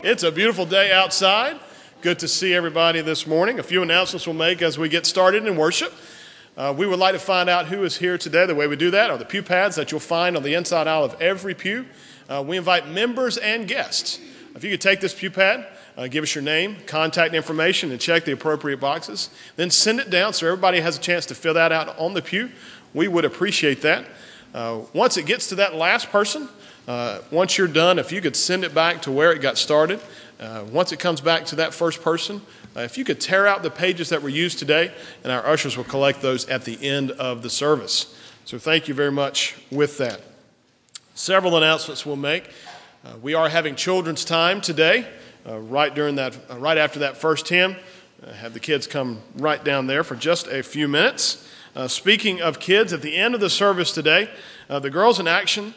It's a beautiful day outside. Good to see everybody this morning. A few announcements we'll make as we get started in worship. We would like to find out who is here today. The way we do that are the pew pads that you'll find on the inside aisle of every pew. We invite members and guests. If you could take this pew pad, give us your name, contact information, and check the appropriate boxes. Then send it down so everybody has a chance to fill that out on the pew. We would appreciate that. Once it gets to that last person, once you're done, if you could send it back to where it got started. Once it comes back to that first person, if you could tear out the pages that were used today, and our ushers will collect those at the end of the service. So thank you very much with that. Several announcements we'll make. We are having children's time today, right after that first hymn. Have the kids come right down there for just a few minutes. Speaking of kids, at the end of the service today, the Girls in Action,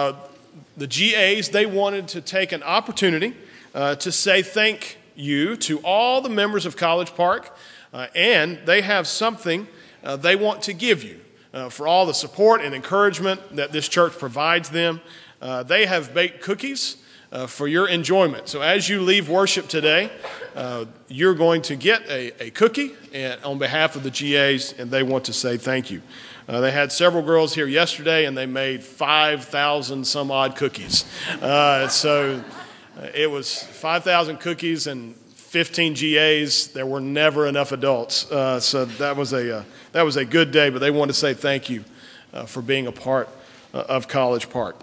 the GAs, they wanted to take an opportunity to say thank you to all the members of College Park, and they have something they want to give you for all the support and encouragement that this church provides them. They have baked cookies for your enjoyment. So as you leave worship today, you're going to get a cookie on behalf of the GAs, and they want to say thank you. They had several girls here yesterday, and they made 5,000 some odd cookies. So it was 5,000 cookies and 15 GAs. There were never enough adults. So that was a good day, but they want to say thank you for being a part of College Park.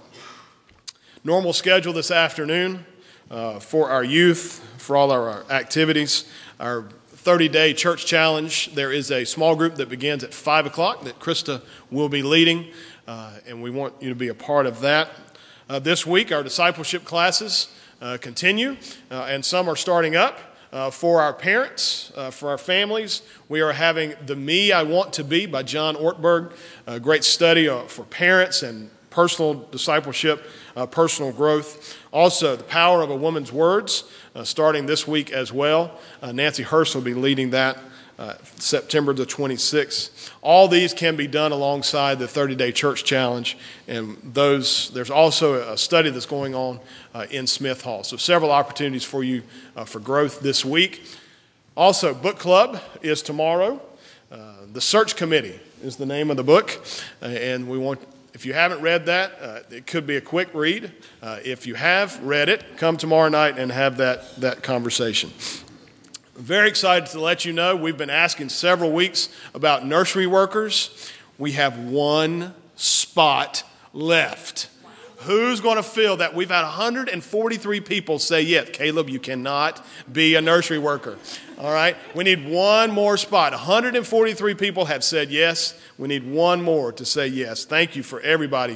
Normal schedule this afternoon for our youth, for all our activities, our 30-day church challenge. There is a small group that begins at 5 o'clock that Krista will be leading, and we want you to be a part of that. This week, our discipleship classes continue, and some are starting up. For our parents, for our families, we are having The Me I Want to Be by John Ortberg, a great study for parents and personal discipleship, personal growth. Also, The Power of a Woman's Words, starting this week as well. Nancy Hurst will be leading that September the 26th. All these can be done alongside the 30-day church challenge, and there's also a study that's going on in Smith Hall. So several opportunities for you for growth this week. Also, book club is tomorrow. The Search Committee is the name of the book, and if you haven't read that, it could be a quick read. If you have read it, come tomorrow night and have that conversation. Very excited to let you know we've been asking several weeks about nursery workers. We have one spot left. Who's going to fill that? We've had 143 people say yes. Caleb, you cannot be a nursery worker. All right? We need one more spot. 143 people have said yes. We need one more to say yes. Thank you for everybody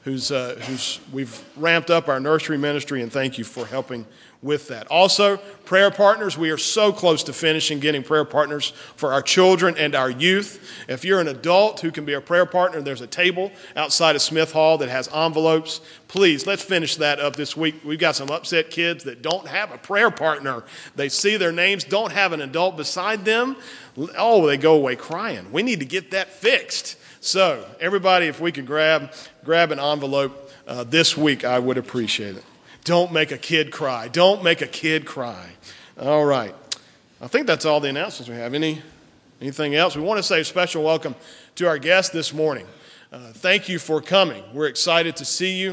we've ramped up our nursery ministry, and thank you for helping with that. Also, prayer partners, we are so close to finishing getting prayer partners for our children and our youth. If you're an adult who can be a prayer partner, there's a table outside of Smith Hall that has envelopes. Please, let's finish that up this week. We've got some upset kids that don't have a prayer partner. They see their names, don't have an adult beside them. Oh, they go away crying. We need to get that fixed. So, everybody, if we could grab an envelope this week, I would appreciate it. Don't make a kid cry. Don't make a kid cry. All right. I think that's all the announcements we have. Anything else? We want to say a special welcome to our guests this morning. Thank you for coming. We're excited to see you.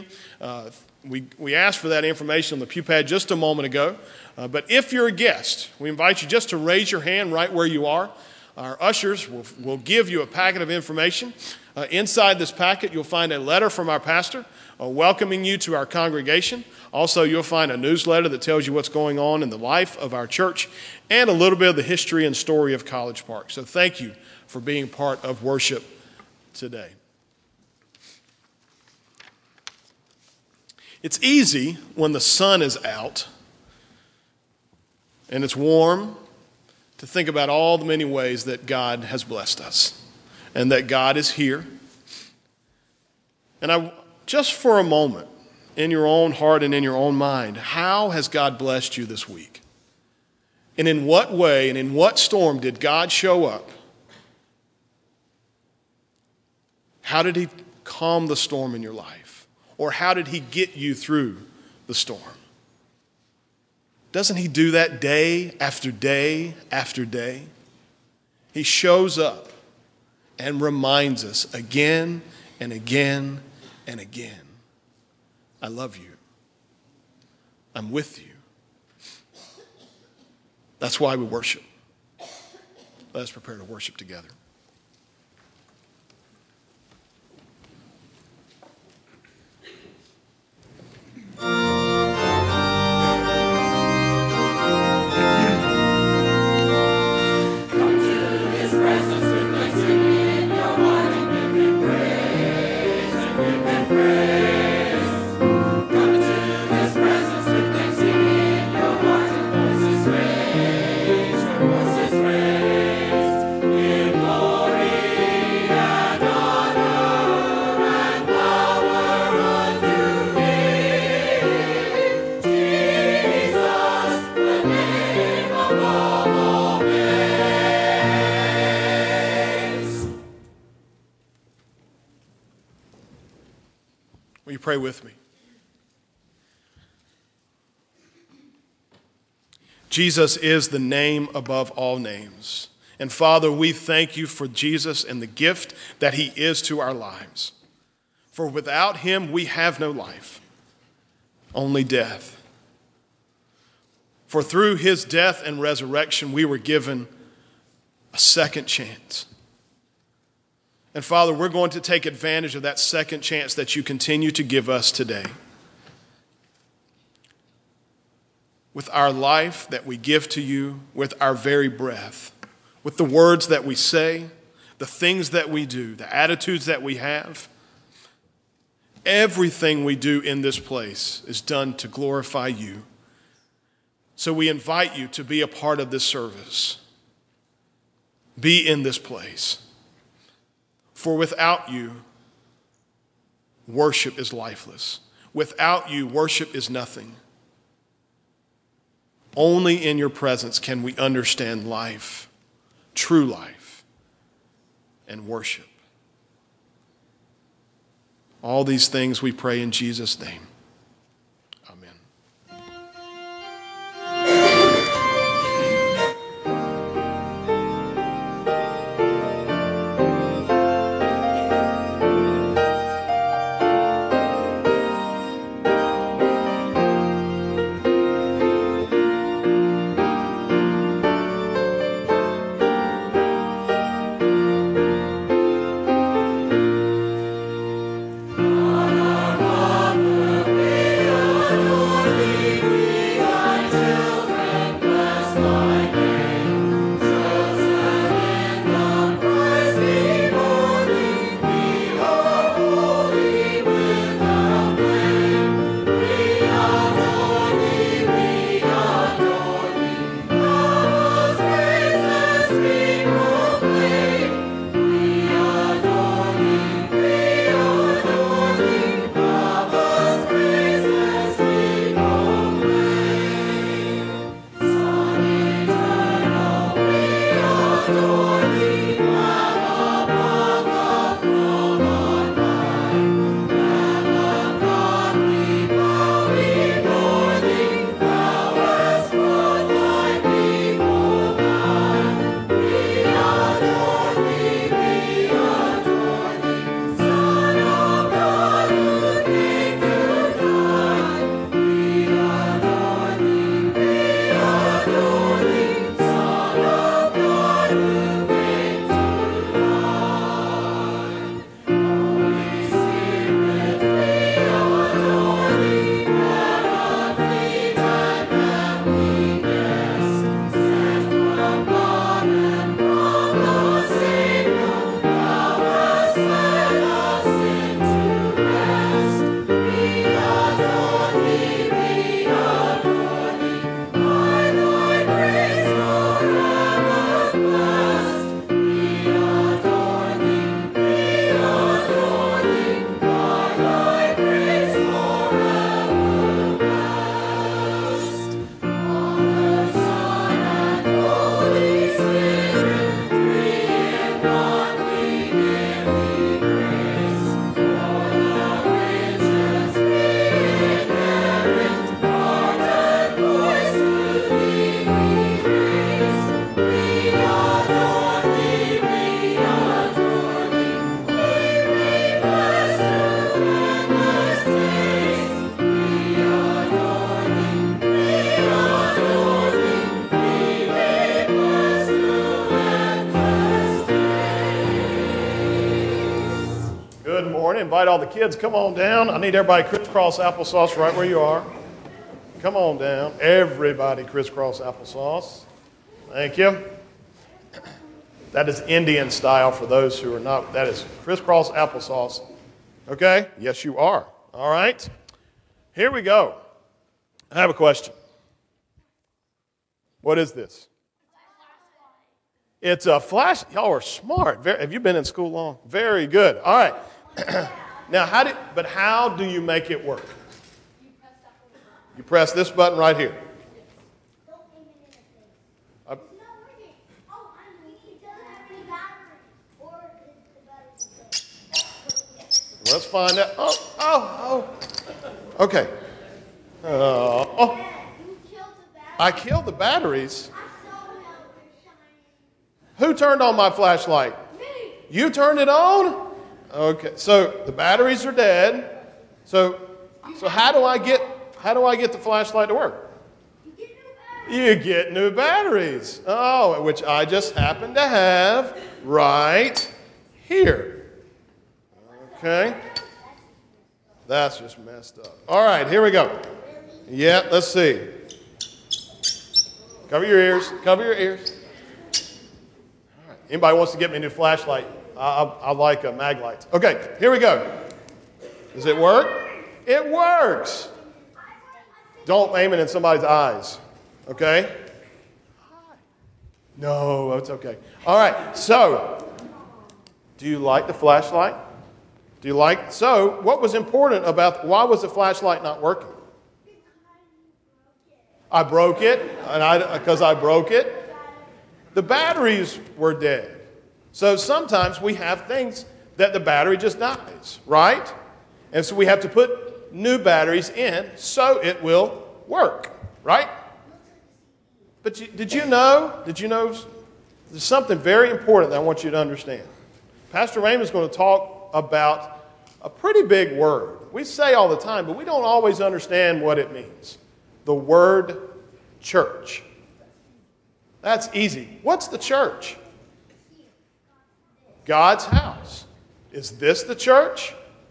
We asked for that information on the pew pad just a moment ago. But if you're a guest, we invite you just to raise your hand right where you are. Our ushers will give you a packet of information. Inside this packet, you'll find a letter from our pastor welcoming you to our congregation. Also, you'll find a newsletter that tells you what's going on in the life of our church and a little bit of the history and story of College Park. So thank you for being part of worship today. It's easy when the sun is out and it's warm to think about all the many ways that God has blessed us and that God is here. And just for a moment, in your own heart and in your own mind, how has God blessed you this week? And in what way and in what storm did God show up? How did he calm the storm in your life? Or how did he get you through the storm? Doesn't he do that day after day after day? He shows up and reminds us again and again and again, I love you. I'm with you. That's why we worship. Let us prepare to worship together. Will you pray with me? Jesus is the name above all names. And Father, we thank you for Jesus and the gift that he is to our lives. For without him, we have no life, only death. For through his death and resurrection, we were given a second chance. And Father, we're going to take advantage of that second chance that you continue to give us today. With our life that we give to you, with our very breath, with the words that we say, the things that we do, the attitudes that we have, everything we do in this place is done to glorify you. So we invite you to be a part of this service. Be in this place. For without you, worship is lifeless. Without you, worship is nothing. Only in your presence can we understand life, true life, and worship. All these things we pray in Jesus' name. invite all the kids. Come on down. I need everybody crisscross applesauce right where you are. Come on down. Everybody crisscross applesauce. Thank you. That is Indian style for those who are not. That is crisscross applesauce. Okay? Yes, you are. All right. Here we go. I have a question. What is this? It's a flash. Y'all are smart. Have you been in school long? Very good. All right. Now, how do you make it work? You press this button right here. Let's find out. Oh. Okay. I killed the batteries. Who turned on my flashlight? Me. You turned it on? Okay. So the batteries are dead. So how do I get the flashlight to work? You get new batteries. Oh, which I just happen to have right here. Okay. That's just messed up. All right, here we go. Yeah, let's see. Cover your ears. Cover your ears. All right. Anybody wants to get me a new flashlight? I like mag lights. Okay, here we go. Does it work? It works. Don't aim it in somebody's eyes. Okay? No, it's okay. All right, so do you like the flashlight? So what was important why was the flashlight not working? I broke it, because I broke it. The batteries were dead. So sometimes we have things that the battery just dies, right? And so we have to put new batteries in so it will work, right? But did you know there's something very important that I want you to understand. Pastor Raymond is going to talk about a pretty big word. We say all the time, but we don't always understand what it means. The word church. That's easy. What's the church? God's house. Is this the church?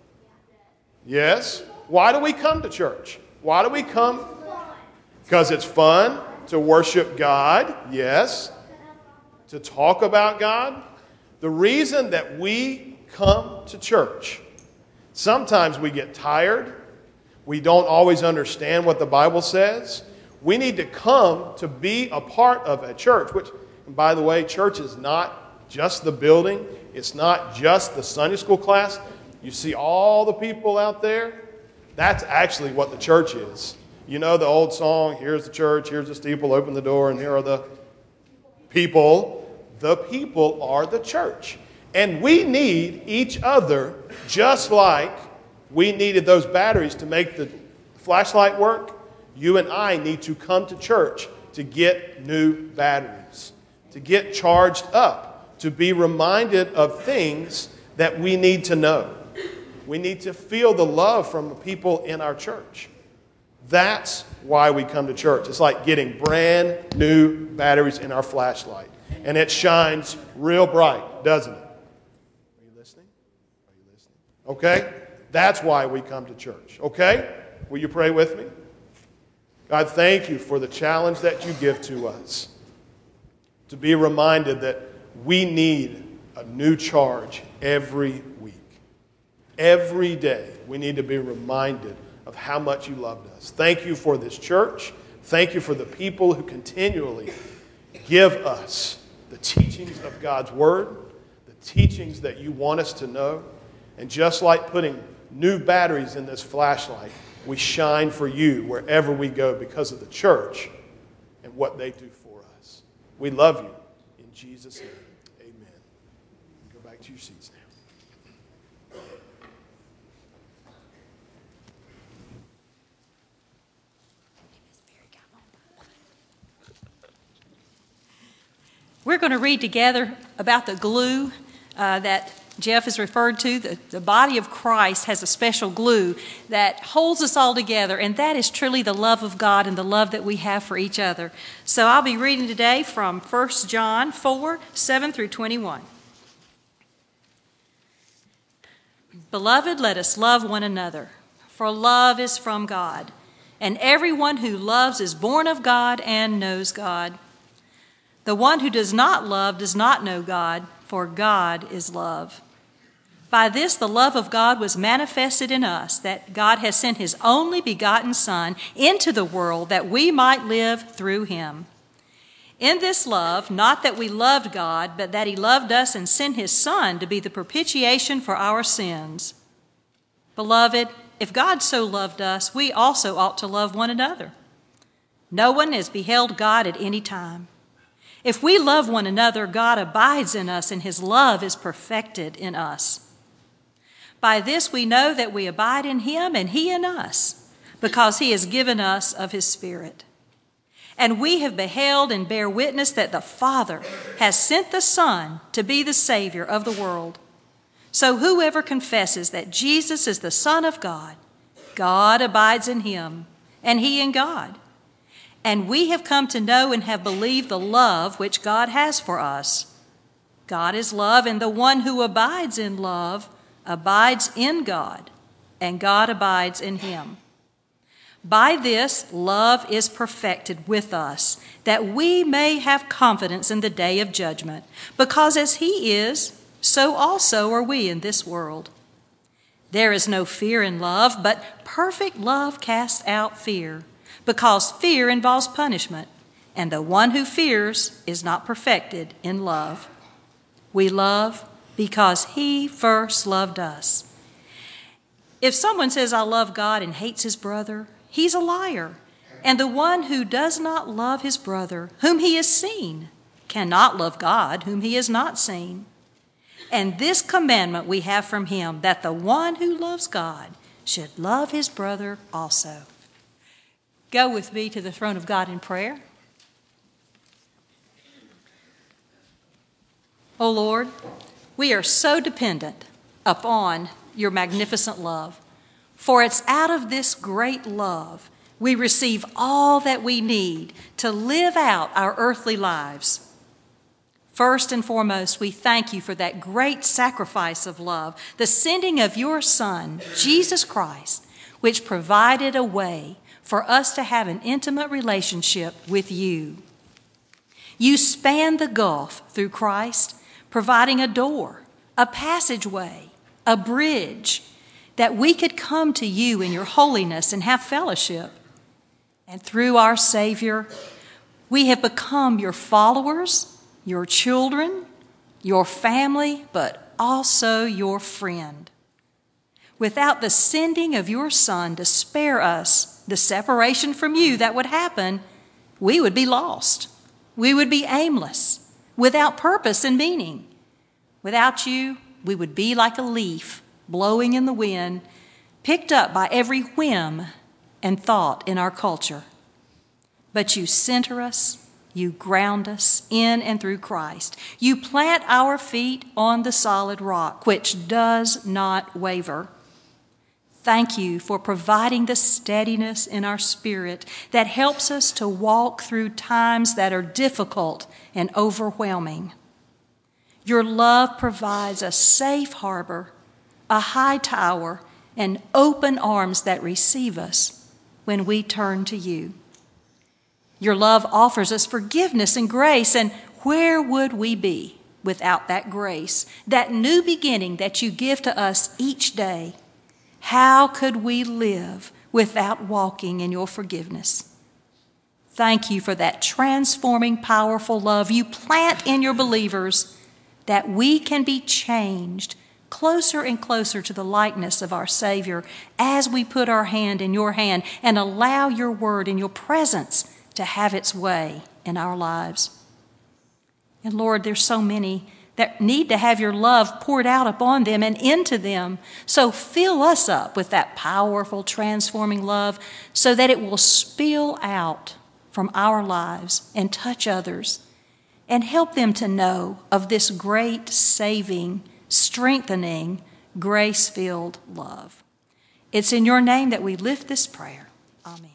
Yes. Why do we come to church? Why do we come? Because it's fun to worship God. Yes. To talk about God. The reason that we come to church, sometimes we get tired. We don't always understand what the Bible says. We need to come to be a part of a church, which, and by the way, church is not just the building. It's not just the Sunday school class. You see all the people out there. That's actually what the church is. You know the old song, here's the church, here's the steeple, open the door, and here are the people. The people are the church. And we need each other just like we needed those batteries to make the flashlight work. You and I need to come to church to get new batteries, to get charged up, to be reminded of things that we need to know. We need to feel the love from the people in our church. That's why we come to church. It's like getting brand new batteries in our flashlight. And it shines real bright, doesn't it? Are you listening? Are you listening? Okay? That's why we come to church. Okay? Will you pray with me? God, thank you for the challenge that you give to us. To be reminded that we need a new charge every week. Every day we need to be reminded of how much you loved us. Thank you for this church. Thank you for the people who continually give us the teachings of God's Word, the teachings that you want us to know. And just like putting new batteries in this flashlight, we shine for you wherever we go because of the church and what they do for us. We love you. In Jesus' name, amen. Go back to your seats now. We're going to read together about the glue that Jeff has referred to. The body of Christ has a special glue that holds us all together, and that is truly the love of God and the love that we have for each other. So I'll be reading today from 1 John 4, 7 through 21. Beloved, let us love one another, for love is from God, and everyone who loves is born of God and knows God. The one who does not love does not know God, for God is love. By this the love of God was manifested in us, that God has sent his only begotten Son into the world that we might live through him. In this love, not that we loved God, but that he loved us and sent his Son to be the propitiation for our sins. Beloved, if God so loved us, we also ought to love one another. No one has beheld God at any time. If we love one another, God abides in us, and his love is perfected in us. By this we know that we abide in him and he in us, because he has given us of his Spirit. And we have beheld and bear witness that the Father has sent the Son to be the Savior of the world. So whoever confesses that Jesus is the Son of God, God abides in him, and he in God. And we have come to know and have believed the love which God has for us. God is love, and the one who abides in love abides in God, and God abides in him. By this, love is perfected with us, that we may have confidence in the day of judgment, because as he is, so also are we in this world. There is no fear in love, but perfect love casts out fear, because fear involves punishment, and the one who fears is not perfected in love. We love because he first loved us. If someone says, I love God, and hates his brother, he's a liar. And the one who does not love his brother, whom he has seen, cannot love God, whom he has not seen. And this commandment we have from him, that the one who loves God should love his brother also. Go with me to the throne of God in prayer. O Lord, we are so dependent upon your magnificent love. For it's out of this great love we receive all that we need to live out our earthly lives. First and foremost, we thank you for that great sacrifice of love, the sending of your Son, Jesus Christ, which provided a way for us to have an intimate relationship with you. You spanned the gulf through Christ, providing a door, a passageway, a bridge, that we could come to you in your holiness and have fellowship. And through our Savior, we have become your followers, your children, your family, but also your friend. Without the sending of your Son to spare us the separation from you that would happen, we would be lost. We would be aimless, without purpose and meaning. Without you, we would be like a leaf blowing in the wind, picked up by every whim and thought in our culture. But you center us, you ground us in and through Christ. You plant our feet on the solid rock, which does not waver. Thank you for providing the steadiness in our spirit that helps us to walk through times that are difficult and overwhelming. Your love provides a safe harbor, a high tower, and open arms that receive us when we turn to you. Your love offers us forgiveness and grace, and where would we be without that grace, that new beginning that you give to us each day? How could we live without walking in your forgiveness? Thank you for that transforming, powerful love you plant in your believers, that we can be changed closer and closer to the likeness of our Savior as we put our hand in your hand and allow your word and your presence to have its way in our lives. And Lord, there's so many that need to have your love poured out upon them and into them. So fill us up with that powerful, transforming love so that it will spill out from our lives and touch others and help them to know of this great, saving, strengthening, grace-filled love. It's in your name that we lift this prayer. Amen.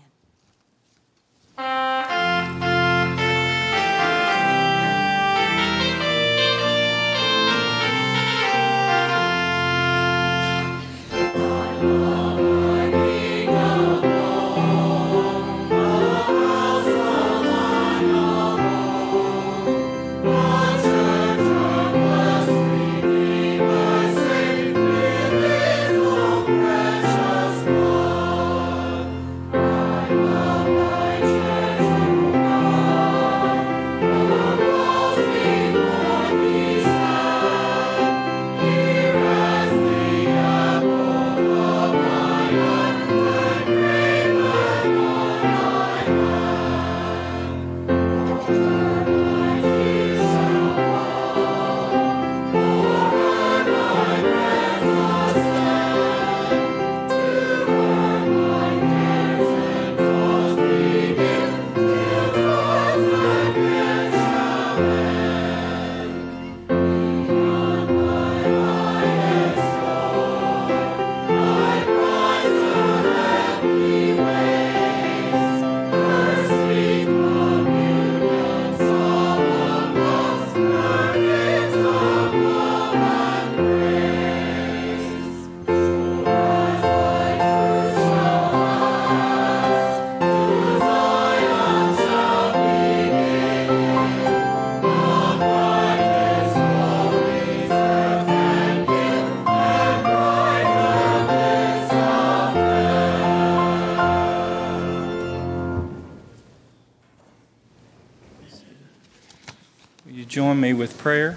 Join me with prayer.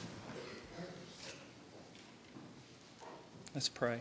Let's pray.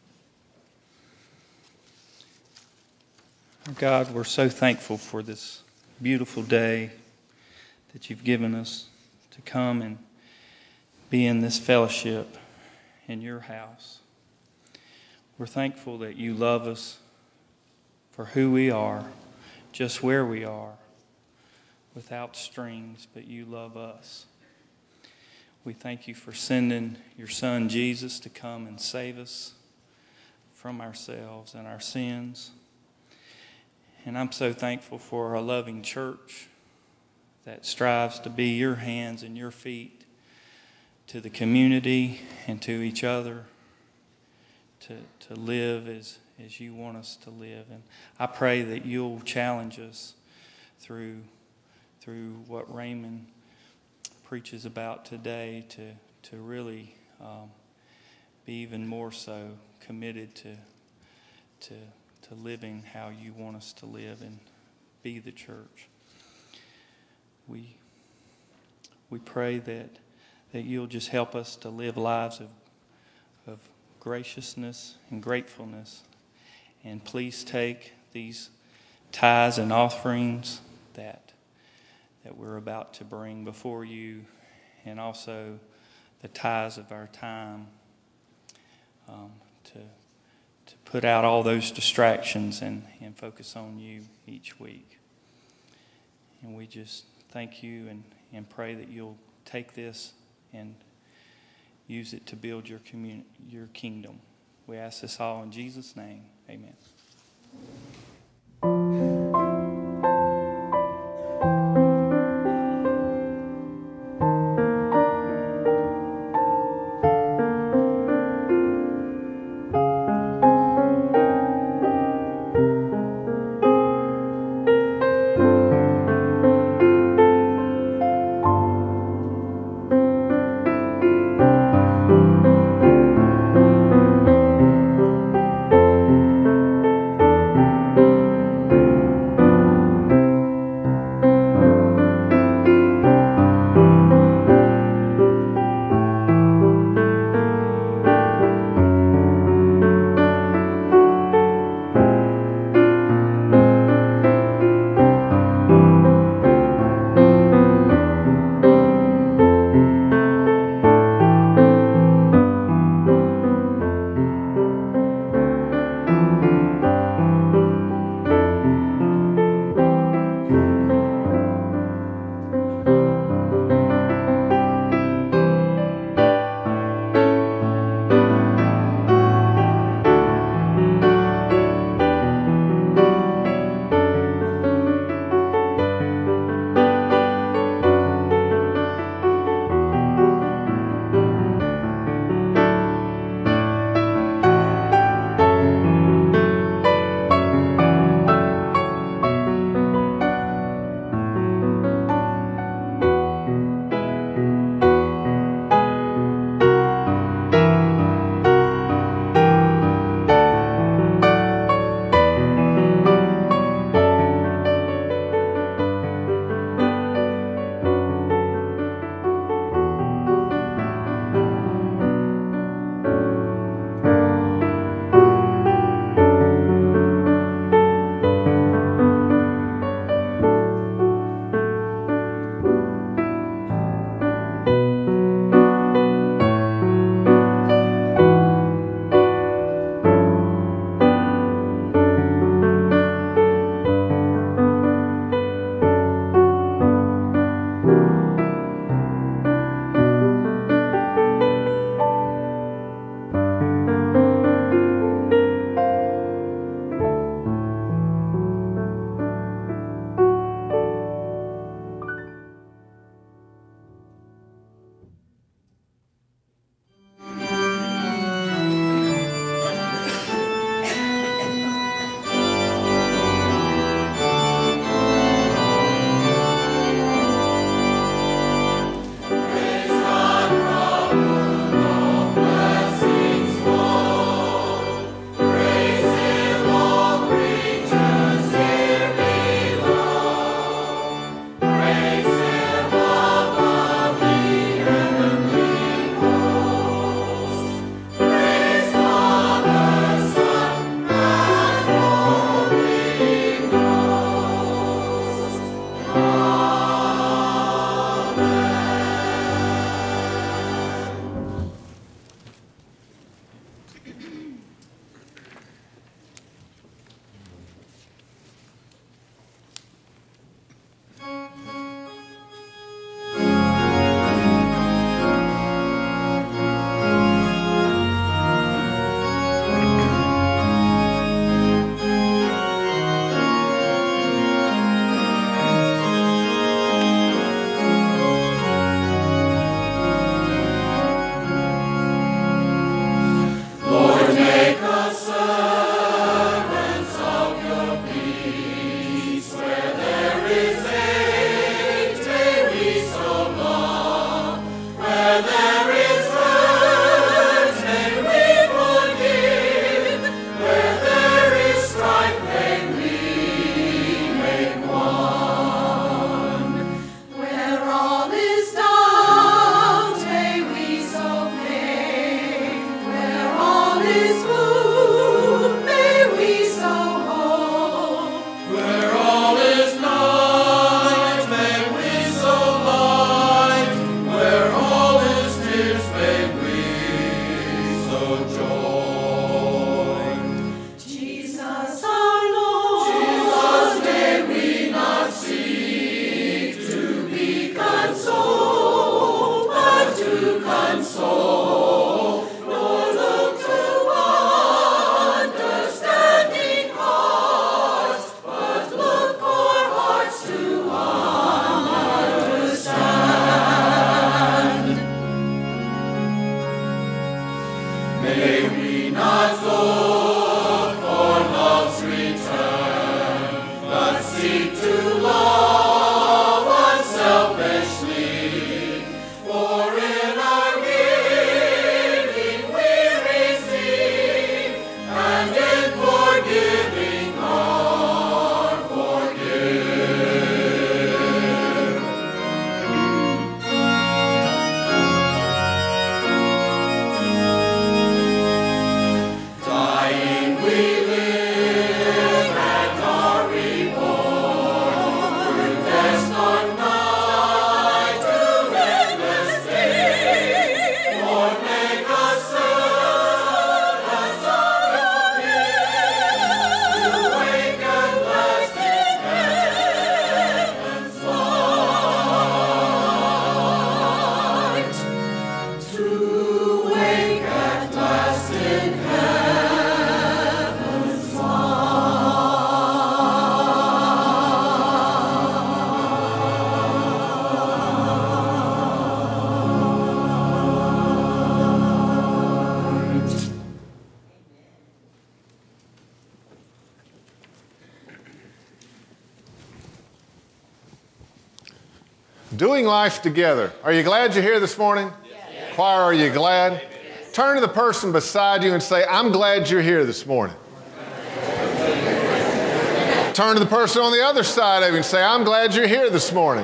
God, we're so thankful for this beautiful day that you've given us to come and be in this fellowship in your house. We're thankful that you love us for who we are, just where we are, without strings, but you love us. We thank you for sending your Son Jesus to come and save us from ourselves and our sins. And I'm so thankful for a loving church that strives to be your hands and your feet to the community and to each other, to live as you want us to live. And I pray that you'll challenge us through what Raymond preaches about today to really be even more so committed to living how you want us to live and be the church. We pray that you'll just help us to live lives of graciousness and gratefulness. And please take these tithes and offerings that we're about to bring before you, and also the tithes of our time, to put out all those distractions and focus on you each week. And we just thank you and pray that you'll take this and use it to build your kingdom. We ask this all in Jesus' name. Amen. Doing life together. Are you glad you're here this morning? Yes. Choir, are you glad? Yes. Turn to the person beside you and say, I'm glad you're here this morning. Turn to the person on the other side of you and say, I'm glad you're here this morning.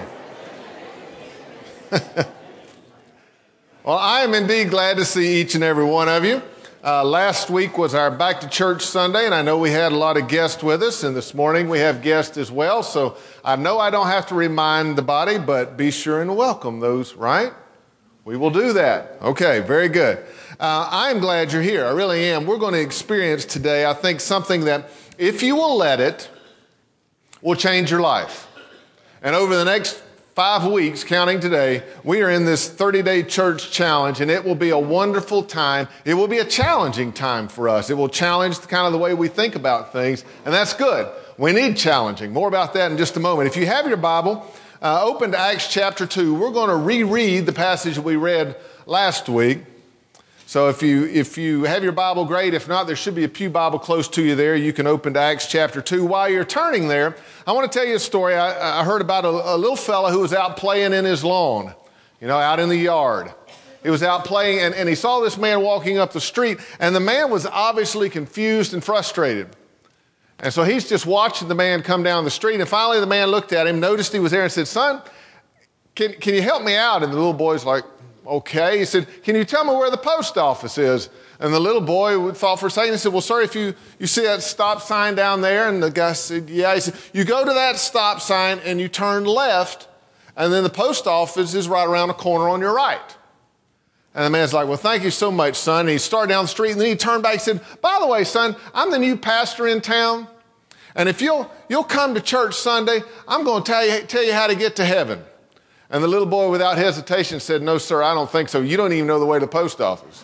Well, I am indeed glad to see each and every one of you. Last week was our Back to Church Sunday, and I know we had a lot of guests with us, and this morning we have guests as well, so I know I don't have to remind the body, but be sure and welcome those, right? We will do that. Okay, very good. I am glad you're here. I really am. We're going to experience today, I think, something that, if you will let it, will change your life. And over the next 5 weeks, counting today, we are in this 30-day church challenge, and it will be a wonderful time. It will be a challenging time for us. It will challenge kind of the way we think about things, and that's good. We need challenging. More about that in just a moment. If you have your Bible, open to Acts chapter 2. We're going to reread the passage that we read last week. So if you have your Bible, great. If not, there should be a pew Bible close to you there. You can open to Acts chapter 2. While you're turning there, I want to tell you a story. I heard about a little fella who was out playing in his lawn, out in the yard. He was out playing, and he saw this man walking up the street, and the man was obviously confused and frustrated. And so he's just watching the man come down the street, and finally the man looked at him, noticed he was there, and said, "Son, can you help me out?" And the little boy's like, "Okay." He said, "Can you tell me where the post office is?" And the little boy thought for a second. He said, "Well, sir, if you see that stop sign down there?" And the guy said, "Yeah." He said, "You go to that stop sign and you turn left, and then the post office is right around the corner on your right." And the man's like, "Well, thank you so much, son." And he started down the street, and then he turned back and said, "By the way, son, I'm the new pastor in town, and if you'll come to church Sunday, I'm going to tell you how to get to heaven." And the little boy, without hesitation, said, "No, sir, I don't think so. You don't even know the way to the post office."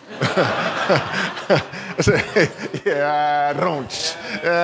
I said, "Yeah, I don't.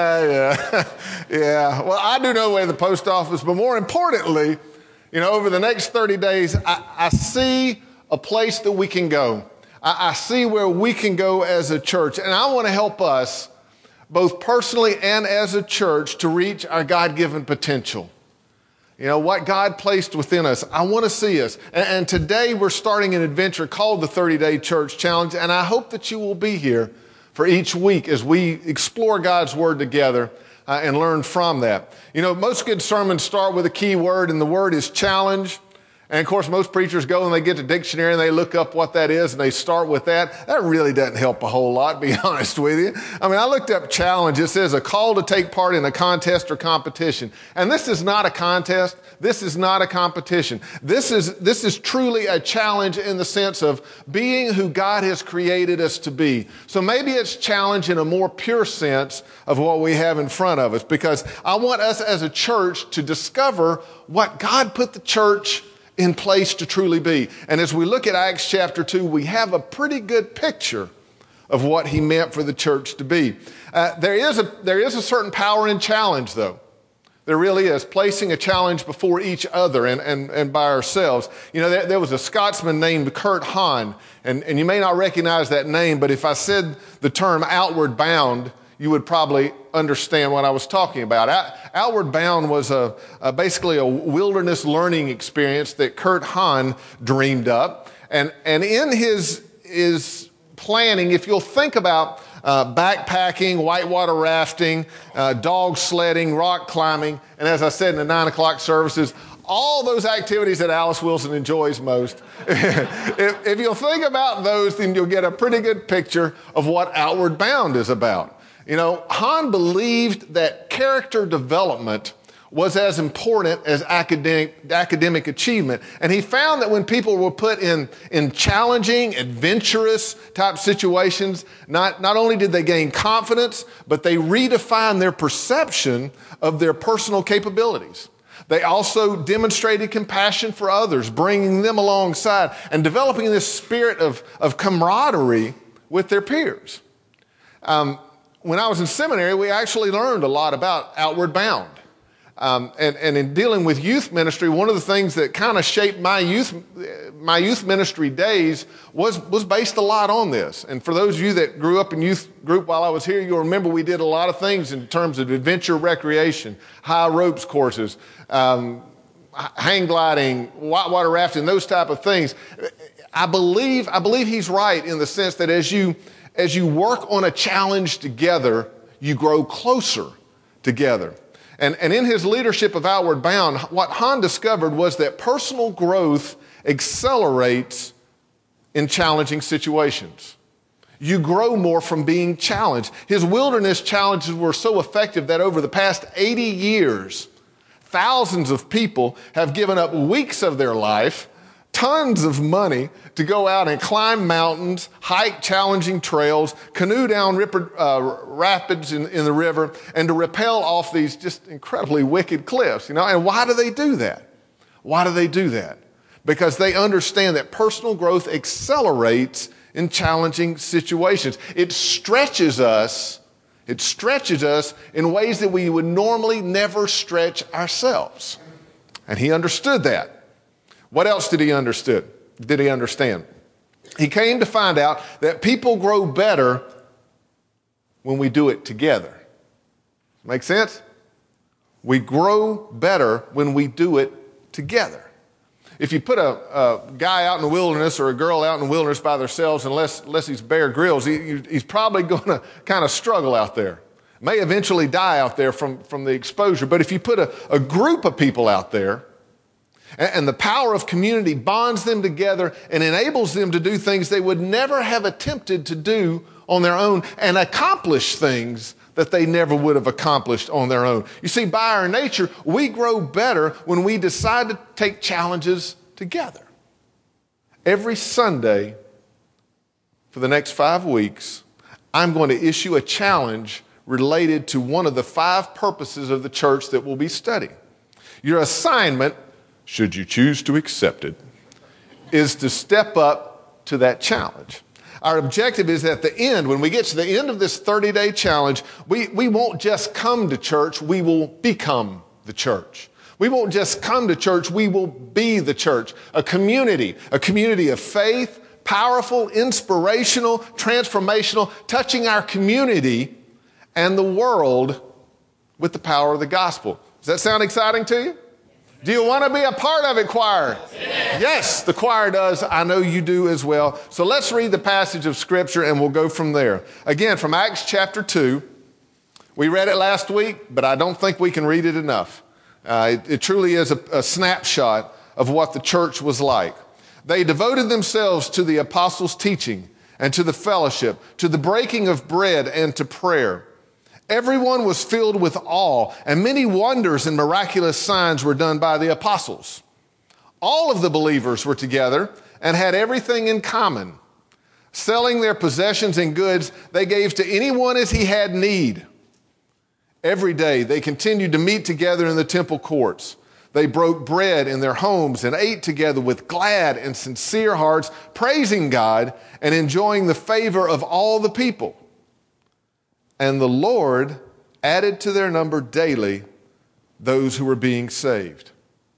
Yeah. Well, I do know the way to the post office, but more importantly, over the next 30 days, I see a place that we can go. I see where we can go as a church, and I want to help us, both personally and as a church, to reach our God-given potential. What God placed within us. I want to see us. And today we're starting an adventure called the 30-Day Church Challenge, and I hope that you will be here for each week as we explore God's Word together and learn from that. Most good sermons start with a key word, and the word is challenge. And, of course, most preachers go and they get the dictionary and they look up what that is and they start with that. That really doesn't help a whole lot, to be honest with you. I looked up challenge. It says a call to take part in a contest or competition. And this is not a contest. This is not a competition. This is truly a challenge in the sense of being who God has created us to be. So maybe it's challenge in a more pure sense of what we have in front of us, because I want us as a church to discover what God put the church in place to truly be. And as we look at Acts chapter 2, we have a pretty good picture of what he meant for the church to be. There is a certain power in challenge, though. There really is, placing a challenge before each other and by ourselves. There was a Scotsman named Kurt Hahn, and you may not recognize that name, but if I said the term outward bound, you would probably understand what I was talking about. Outward Bound was basically a wilderness learning experience that Kurt Hahn dreamed up. And in his planning, if you'll think about backpacking, whitewater rafting, dog sledding, rock climbing, and as I said in the 9 o'clock services, all those activities that Alice Wilson enjoys most. If you'll think about those, then you'll get a pretty good picture of what Outward Bound is about. Hahn believed that character development was as important as academic achievement. And he found that when people were put in challenging, adventurous type situations, not only did they gain confidence, but they redefined their perception of their personal capabilities. They also demonstrated compassion for others, bringing them alongside and developing this spirit of camaraderie with their peers. When I was in seminary, we actually learned a lot about Outward Bound. And in dealing with youth ministry, one of the things that kind of shaped my youth ministry days was based a lot on this. And for those of you that grew up in youth group while I was here, you'll remember we did a lot of things in terms of adventure recreation, high ropes courses. hang gliding, whitewater rafting, those type of things. I believe he's right in the sense that as you work on a challenge together, you grow closer together. And in his leadership of Outward Bound, what Han discovered was that personal growth accelerates in challenging situations. You grow more from being challenged. His wilderness challenges were so effective that over the past 80 years, thousands of people have given up weeks of their life, tons of money to go out and climb mountains, hike challenging trails, canoe down rapids in the river, and to rappel off these just incredibly wicked cliffs. And why do they do that? Why do they do that? Because they understand that personal growth accelerates in challenging situations. It stretches us in ways that we would normally never stretch ourselves. And he understood that. What else did he understand? He came to find out that people grow better when we do it together. Make sense? We grow better when we do it together. If you put a guy out in the wilderness or a girl out in the wilderness by themselves, unless he's Bear Grylls, he's probably going to kind of struggle out there. May eventually die out there from the exposure. But if you put a group of people out there, and the power of community bonds them together and enables them to do things they would never have attempted to do on their own and accomplish things that they never would have accomplished on their own. You see, by our nature, we grow better when we decide to take challenges together. Every Sunday for the next 5 weeks, I'm going to issue a challenge related to one of the 5 purposes of the church that we'll be studying. Your assignment, should you choose to accept it, is to step up to that challenge. Our objective is at the end, when we get to the end of this 30-day challenge, we won't just come to church, we will become the church. We won't just come to church, we will be the church. A community of faith, powerful, inspirational, transformational, touching our community and the world with the power of the gospel. Does that sound exciting to you? Do you want to be a part of it, choir? Yes, the choir does. I know you do as well. So let's read the passage of Scripture and we'll go from there. Again, from Acts chapter 2. We read it last week, but I don't think we can read it enough. It truly is a snapshot of what the church was like. They devoted themselves to the apostles' teaching and to the fellowship, to the breaking of bread and to prayer. Everyone was filled with awe, and many wonders and miraculous signs were done by the apostles. All of the believers were together and had everything in common. Selling their possessions and goods, they gave to anyone as he had need. Every day they continued to meet together in the temple courts. They broke bread in their homes and ate together with glad and sincere hearts, praising God and enjoying the favor of all the people. And the Lord added to their number daily those who were being saved.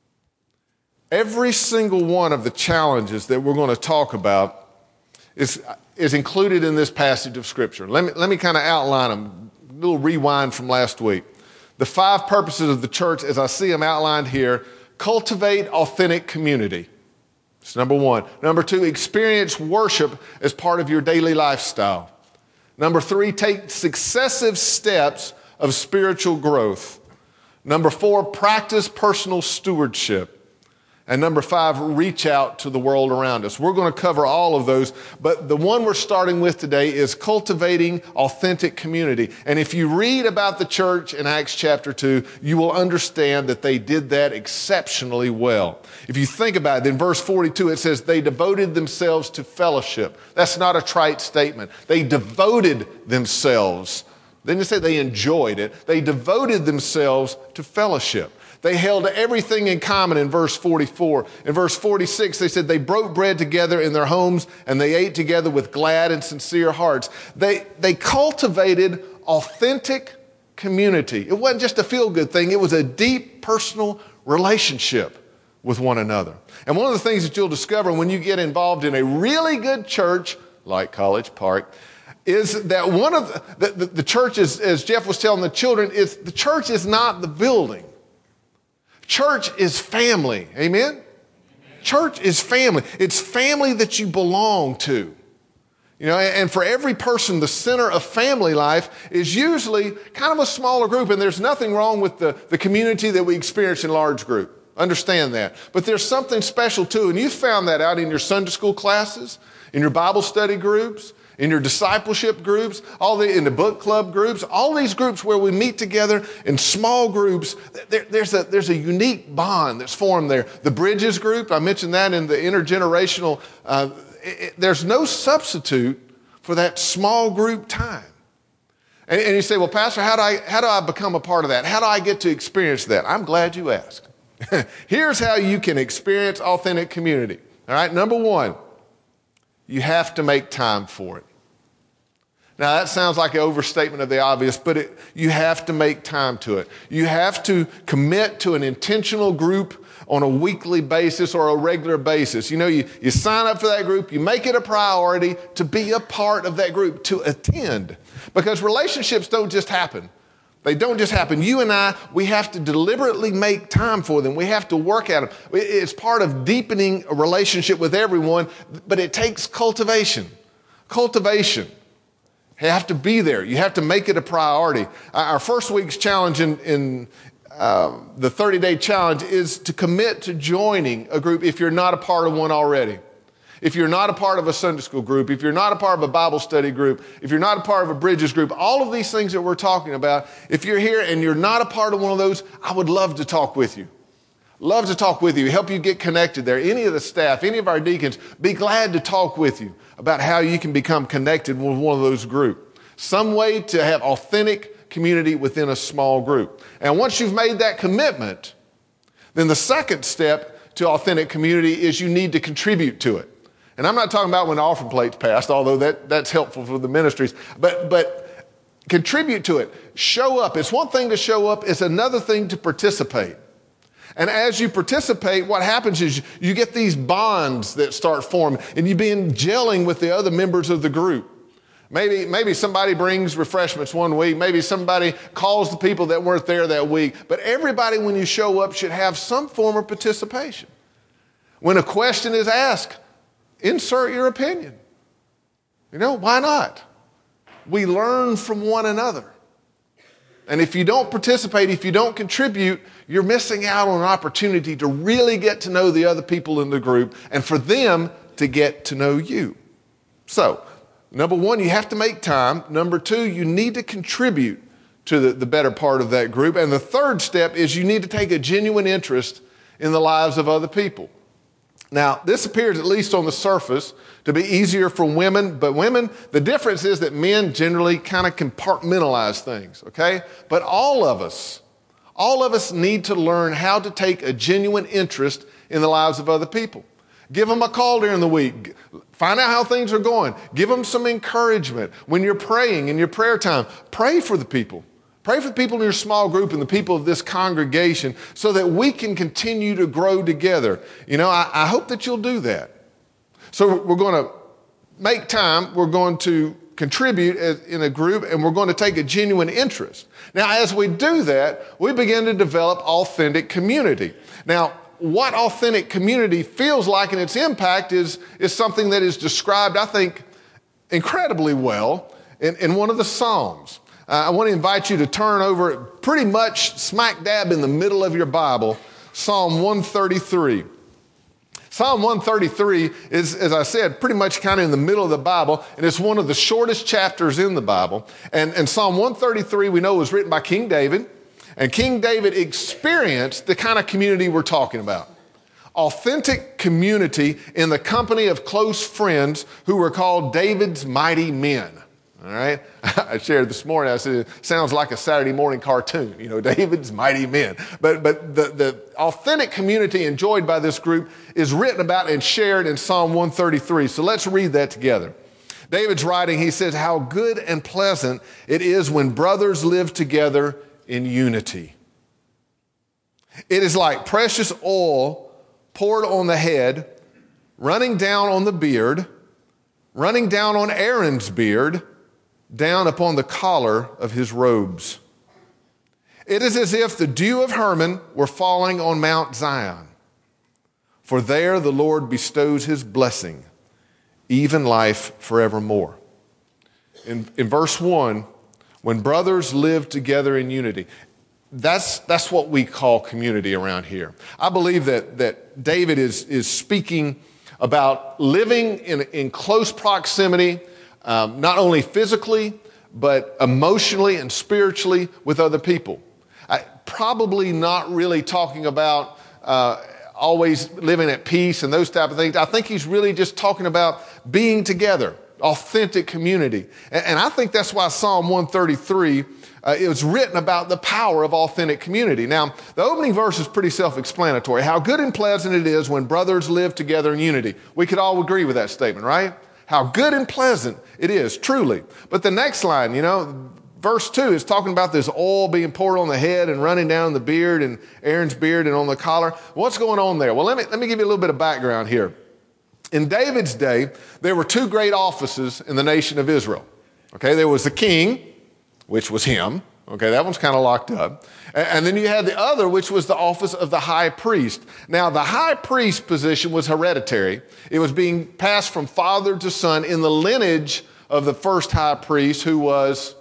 Every single one of the challenges that we're going to talk about is included in this passage of Scripture. Let me kind of outline them, a little rewind from last week. The 5 purposes of the church, as I see them outlined here: cultivate authentic community. That's number 1. Number 2, experience worship as part of your daily lifestyle. Number 3, take successive steps of spiritual growth. Number 4, practice personal stewardship. And number 5, reach out to the world around us. We're going to cover all of those, but the one we're starting with today is cultivating authentic community. And if you read about the church in Acts chapter 2, you will understand that they did that exceptionally well. If you think about it, in verse 42, it says they devoted themselves to fellowship. That's not a trite statement. They devoted themselves. They didn't say they enjoyed it. They devoted themselves to fellowship. They held everything in common in verse 44. In verse 46, they said they broke bread together in their homes and they ate together with glad and sincere hearts. They cultivated authentic community. It wasn't just a feel-good thing. It was a deep personal relationship with one another. And one of the things that you'll discover when you get involved in a really good church like College Park is that one of the church is, as Jeff was telling the children, the church is not the building. Church is family. Amen? Church is family. It's family that you belong to. You know, and for every person, the center of family life is usually kind of a smaller group, and there's nothing wrong with the community that we experience in large group. Understand that. But there's something special too, and you found that out in your Sunday school classes, in your Bible study groups, in your discipleship groups, in the book club groups, all these groups where we meet together in small groups. There's a unique bond that's formed there. The Bridges group, I mentioned that in the intergenerational. There's no substitute for that small group time. And you say, well, Pastor, how do I become a part of that? How do I get to experience that? I'm glad you asked. Here's how you can experience authentic community. All right, number one, you have to make time for it. Now, that sounds like an overstatement of the obvious, but you have to make time to it. You have to commit to an intentional group on a weekly basis or a regular basis. You know, you sign up for that group, you make it a priority to be a part of that group, to attend. Because relationships don't just happen. They don't just happen. You and I, we have to deliberately make time for them. We have to work at them. It's part of deepening a relationship with everyone, but it takes cultivation. Cultivation. You have to be there. You have to make it a priority. Our first week's challenge in the 30-day challenge is to commit to joining a group if you're not a part of one already. If you're not a part of a Sunday school group, if you're not a part of a Bible study group, if you're not a part of a Bridges group, all of these things that we're talking about, if you're here and you're not a part of one of those, I would love to talk with you. Love to talk with you, help you get connected there. Any of the staff, any of our deacons, be glad to talk with you about how you can become connected with one of those groups. Some way to have authentic community within a small group. And once you've made that commitment, then the second step to authentic community is you need to contribute to it. And I'm not talking about when the offering plate's passed, although that's helpful for the ministries, but contribute to it. Show up. It's one thing to show up, it's another thing to participate. And as you participate, what happens is you get these bonds that start forming, and you begin gelling with the other members of the group. Maybe somebody brings refreshments one week. Maybe somebody calls the people that weren't there that week. But everybody, when you show up, should have some form of participation. When a question is asked, insert your opinion. You know, why not? We learn from one another. And if you don't participate, if you don't contribute, you're missing out on an opportunity to really get to know the other people in the group and for them to get to know you. So, number one, you have to make time. Number two, you need to contribute to the better part of that group. And the third step is you need to take a genuine interest in the lives of other people. Now, this appears, at least on the surface, to be easier for women, but women, the difference is that men generally kind of compartmentalize things, okay? But all of us need to learn how to take a genuine interest in the lives of other people. Give them a call during the week. Find out how things are going. Give them some encouragement. When you're praying in your prayer time, pray for the people. Pray for the people in your small group and the people of this congregation so that we can continue to grow together. You know, I hope that you'll do that. So we're going to make time. We're going to contribute in a group, and we're going to take a genuine interest. Now, as we do that, we begin to develop authentic community. Now, what authentic community feels like and its impact is something that is described, I think, incredibly well in one of the Psalms. I want to invite you to turn over pretty much smack dab in the middle of your Bible, Psalm 133. Psalm 133 is, as I said, pretty much kind of in the middle of the Bible, and it's one of the shortest chapters in the Bible. And Psalm 133, we know, was written by King David, and King David experienced the kind of community we're talking about. Authentic community in the company of close friends who were called David's mighty men. All right. I shared this morning, I said, it sounds like a Saturday morning cartoon, you know, David's mighty men. But the authentic community enjoyed by this group is written about and shared in Psalm 133. So let's read that together. David's writing, he says, how good and pleasant it is when brothers live together in unity. It is like precious oil poured on the head, running down on the beard, running down on Aaron's beard, down upon the collar of his robes. It is as if the dew of Hermon were falling on Mount Zion. For there the Lord bestows his blessing, even life forevermore. In verse 1, when brothers live together in unity, that's what we call community around here. I believe that David is speaking about living in close proximity, not only physically, but emotionally and spiritually with other people. Probably not really talking about always living at peace and those type of things. I think he's really just talking about being together, authentic community. And I think that's why Psalm 133, it was written about the power of authentic community. Now, the opening verse is pretty self-explanatory. How good and pleasant it is when brothers live together in unity. We could all agree with that statement, right? How good and pleasant it is, truly. But the next line, verse 2 is talking about this oil being poured on the head and running down the beard and Aaron's beard and on the collar. What's going on there? Well, let me give you a little bit of background here. In David's day, there were two great offices in the nation of Israel. Okay, there was the king, which was him. Okay, that one's kind of locked up. And then you had the other, which was the office of the high priest. Now, the high priest position was hereditary. It was being passed from father to son in the lineage of the first high priest, who was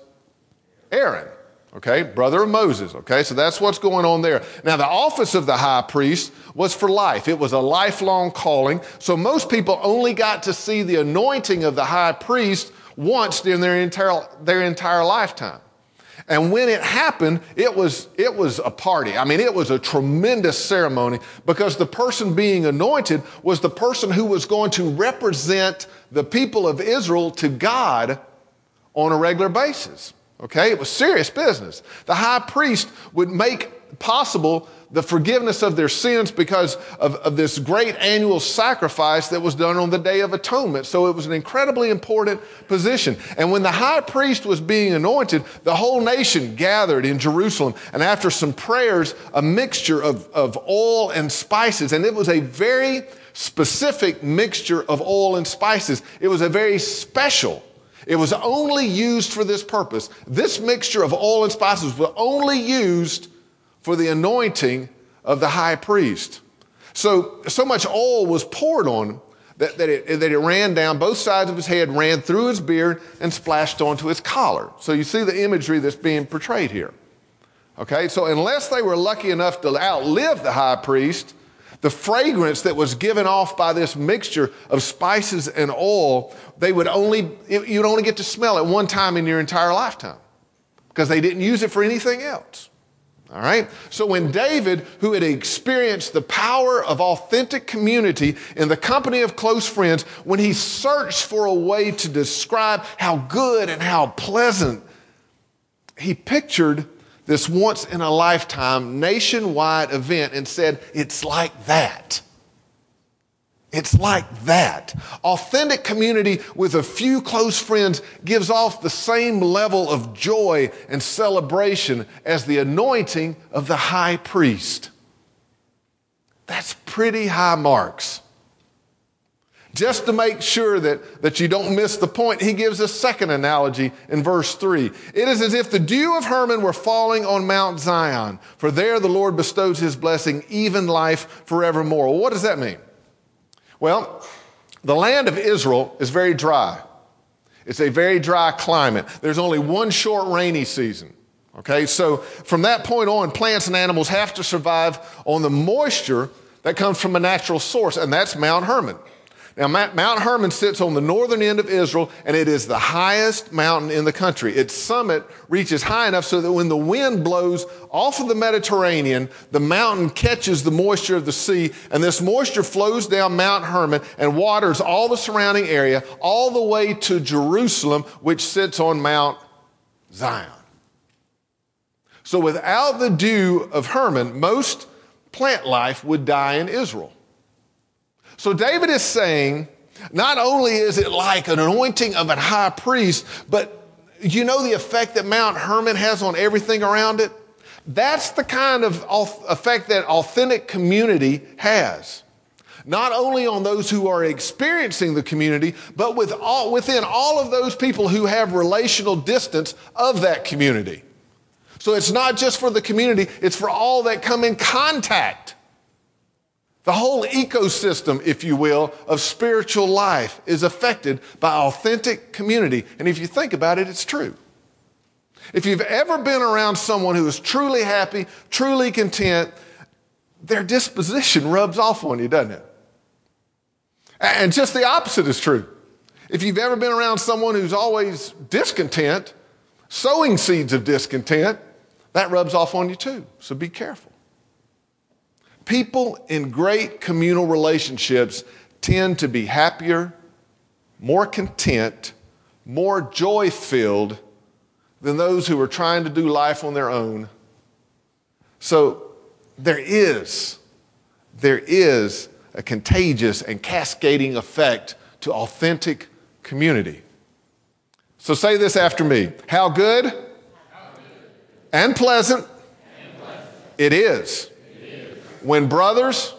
Aaron, okay, brother of Moses, okay, so that's what's going on there. Now, the office of the high priest was for life. It was a lifelong calling, so most people only got to see the anointing of the high priest once during their entire lifetime. And when it happened, it was a party. I mean, it was a tremendous ceremony, because the person being anointed was the person who was going to represent the people of Israel to God on a regular basis. Okay, it was serious business. The high priest would make possible the forgiveness of their sins because of this great annual sacrifice that was done on the Day of Atonement. So it was an incredibly important position. And when the high priest was being anointed, the whole nation gathered in Jerusalem. And after some prayers, a mixture of oil and spices. And it was a very specific mixture of oil and spices. It was a very special. It was only used for this purpose. This mixture of oil and spices was only used for the anointing of the high priest. So much oil was poured on him that it ran down both sides of his head, ran through his beard, and splashed onto his collar. So you see the imagery that's being portrayed here. Okay, so unless they were lucky enough to outlive the high priest, the fragrance that was given off by this mixture of spices and oil, you'd only get to smell it one time in your entire lifetime, because they didn't use it for anything else. All right? So when David, who had experienced the power of authentic community in the company of close friends, when he searched for a way to describe how good and how pleasant, he pictured this once-in-a-lifetime nationwide event and said, it's like that. It's like that. Authentic community with a few close friends gives off the same level of joy and celebration as the anointing of the high priest. That's pretty high marks. Just to make sure that you don't miss the point, he gives a second analogy in verse 3. It is as if the dew of Hermon were falling on Mount Zion, for there the Lord bestows his blessing, even life forevermore. Well, what does that mean? Well, the land of Israel is very dry. It's a very dry climate. There's only one short rainy season. Okay, so from that point on, plants and animals have to survive on the moisture that comes from a natural source, and that's Mount Hermon. Now, Mount Hermon sits on the northern end of Israel, and it is the highest mountain in the country. Its summit reaches high enough so that when the wind blows off of the Mediterranean, the mountain catches the moisture of the sea, and this moisture flows down Mount Hermon and waters all the surrounding area, all the way to Jerusalem, which sits on Mount Zion. So without the dew of Hermon, most plant life would die in Israel. So David is saying, not only is it like an anointing of a high priest, but you know the effect that Mount Hermon has on everything around it? That's the kind of effect that authentic community has. Not only on those who are experiencing the community, but within all of those people who have relational distance of that community. So it's not just for the community, it's for all that come in contact. The whole ecosystem, if you will, of spiritual life is affected by authentic community. And if you think about it, it's true. If you've ever been around someone who is truly happy, truly content, their disposition rubs off on you, doesn't it? And just the opposite is true. If you've ever been around someone who's always discontent, sowing seeds of discontent, that rubs off on you too. So be careful. People in great communal relationships tend to be happier, more content, more joy-filled than those who are trying to do life on their own. So there is a contagious and cascading effect to authentic community. So say this after me. How good and pleasant it is when brothers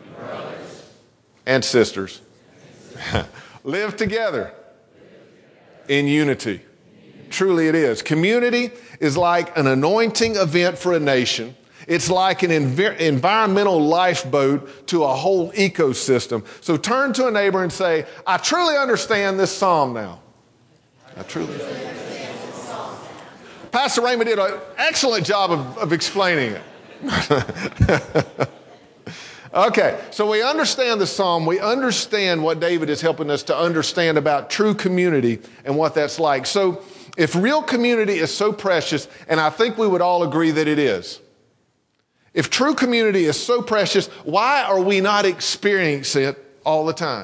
and sisters live together in unity. Truly it is. Community is like an anointing event for a nation. It's like an environmental lifeboat to a whole ecosystem. So turn to a neighbor and say, I truly understand this psalm now. I truly understand this psalm. Pastor Raymond did an excellent job of explaining it. Okay, so we understand the psalm. We understand what David is helping us to understand about true community and what that's like. So if real community is so precious, and I think we would all agree that it is, if true community is so precious, why are we not experiencing it all the time?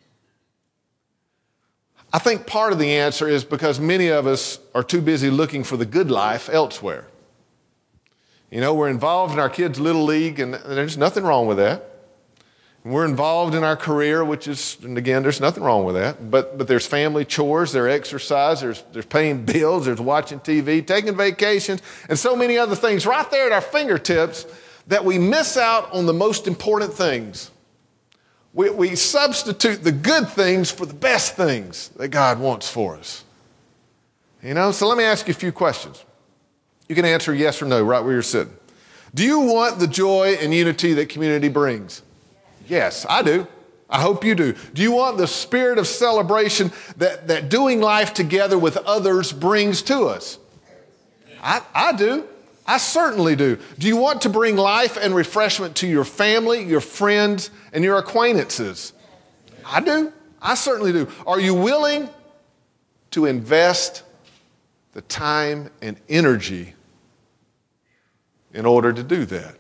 I think part of the answer is because many of us are too busy looking for the good life elsewhere. You know, we're involved in our kids' little league, and there's nothing wrong with that. And we're involved in our career, and again, there's nothing wrong with that. But there's family chores, there's exercise, there's paying bills, there's watching TV, taking vacations, and so many other things right there at our fingertips that we miss out on the most important things. We substitute the good things for the best things that God wants for us. You know, so let me ask you a few questions. You can answer yes or no right where you're sitting. Do you want the joy and unity that community brings? Yes, I do. I hope you do. Do you want the spirit of celebration that doing life together with others brings to us? I do. I certainly do. Do you want to bring life and refreshment to your family, your friends, and your acquaintances? I do. I certainly do. Are you willing to invest the time and energy in order to do that?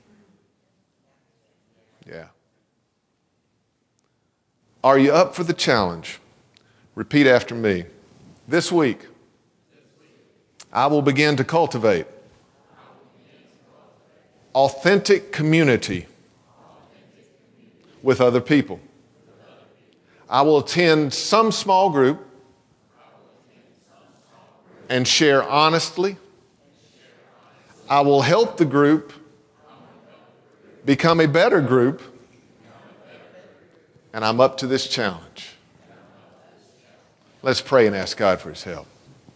Yeah. Are you up for the challenge? Repeat after me. This week, I will begin to cultivate authentic community with other people. I will attend some small group and share honestly. I will help the group become a better group, and I'm up to this challenge. Let's pray and ask God for his help.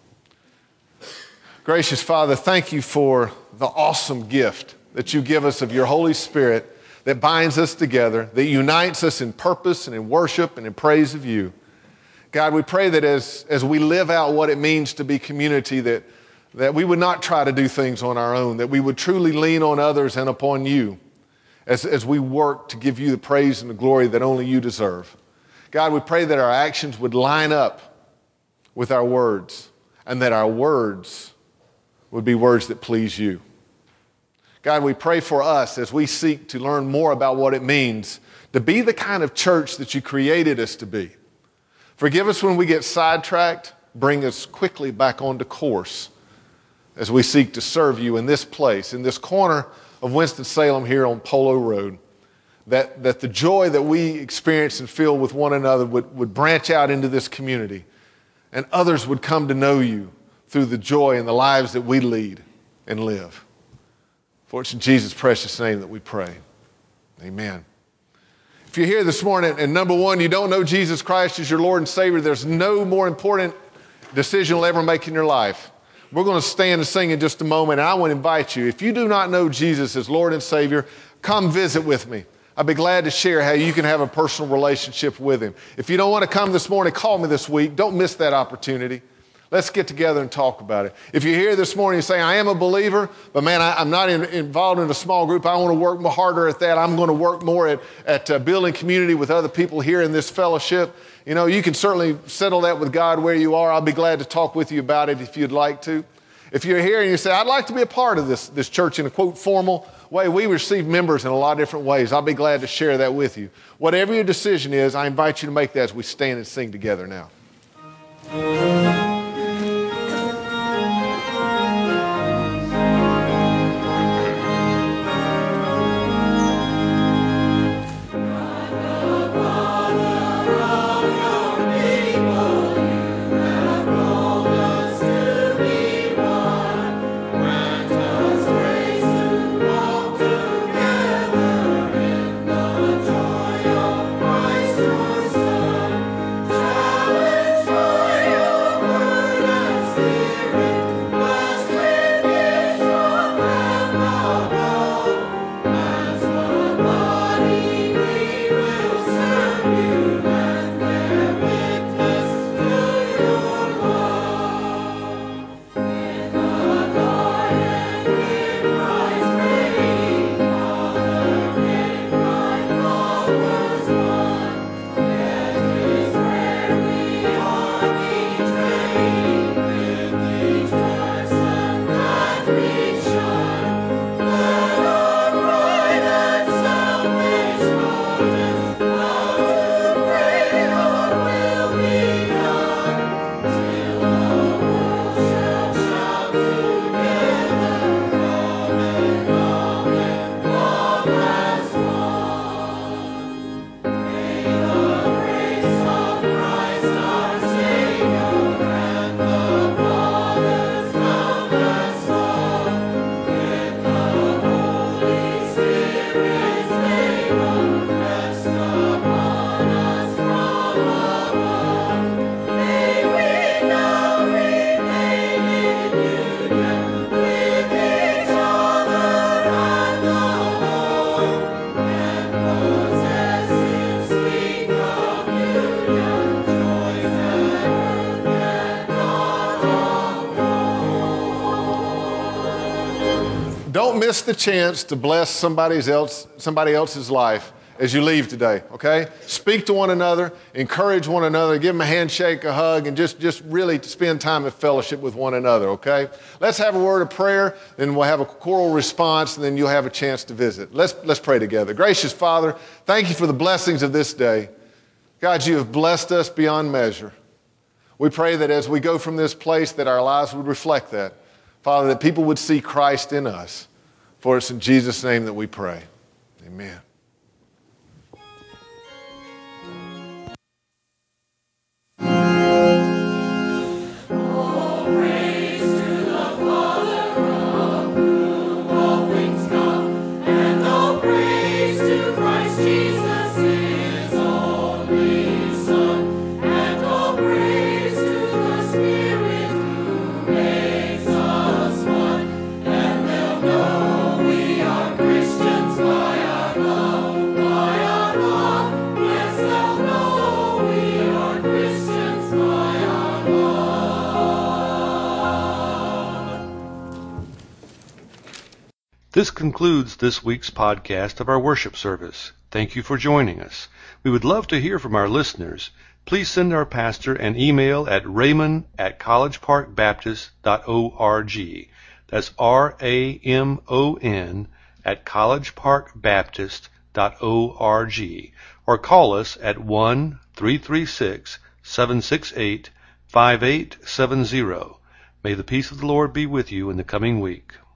Gracious Father, thank you for the awesome gift that you give us of your Holy Spirit that binds us together, that unites us in purpose and in worship and in praise of you. God, we pray that as we live out what it means to be community, that we would not try to do things on our own, that we would truly lean on others and upon you as we work to give you the praise and the glory that only you deserve. God, we pray that our actions would line up with our words, and that our words would be words that please you. God, we pray for us as we seek to learn more about what it means to be the kind of church that you created us to be. Forgive us when we get sidetracked. Bring us quickly back onto course as we seek to serve you in this place, in this corner of Winston-Salem here on Polo Road, that the joy that we experience and feel with one another would branch out into this community, and others would come to know you through the joy and the lives that we lead and live. For it's in Jesus' precious name that we pray. Amen. If you're here this morning and number one, you don't know Jesus Christ as your Lord and Savior, there's no more important decision you'll ever make in your life. We're going to stand and sing in just a moment, and I want to invite you, if you do not know Jesus as Lord and Savior, come visit with me. I'd be glad to share how you can have a personal relationship with Him. If you don't want to come this morning, call me this week. Don't miss that opportunity. Let's get together and talk about it. If you're here this morning and say, I am a believer, but man, I'm not involved in a small group. I want to work more harder at that. I'm going to work more at building community with other people here in this fellowship. You know, you can certainly settle that with God where you are. I'll be glad to talk with you about it if you'd like to. If you're here and you say, I'd like to be a part of this church in a, quote, formal way, we receive members in a lot of different ways. I'll be glad to share that with you. Whatever your decision is, I invite you to make that as we stand and sing together now. Don't miss the chance to bless somebody else's life as you leave today, okay? Speak to one another, encourage one another, give them a handshake, a hug, and just really spend time in fellowship with one another, okay? Let's have a word of prayer, then we'll have a choral response, and then you'll have a chance to visit. Let's pray together. Gracious Father, thank you for the blessings of this day. God, you have blessed us beyond measure. We pray that as we go from this place that our lives would reflect that. Father, that people would see Christ in us. For it's in Jesus' name that we pray. Amen. This concludes this week's podcast of our worship service. Thank you for joining us. We would love to hear from our listeners. Please send our pastor an email at raymond@collegeparkbaptist.org. That's RAMON@collegeparkbaptist.org. Or call us at 1-336-768-5870. May the peace of the Lord be with you in the coming week.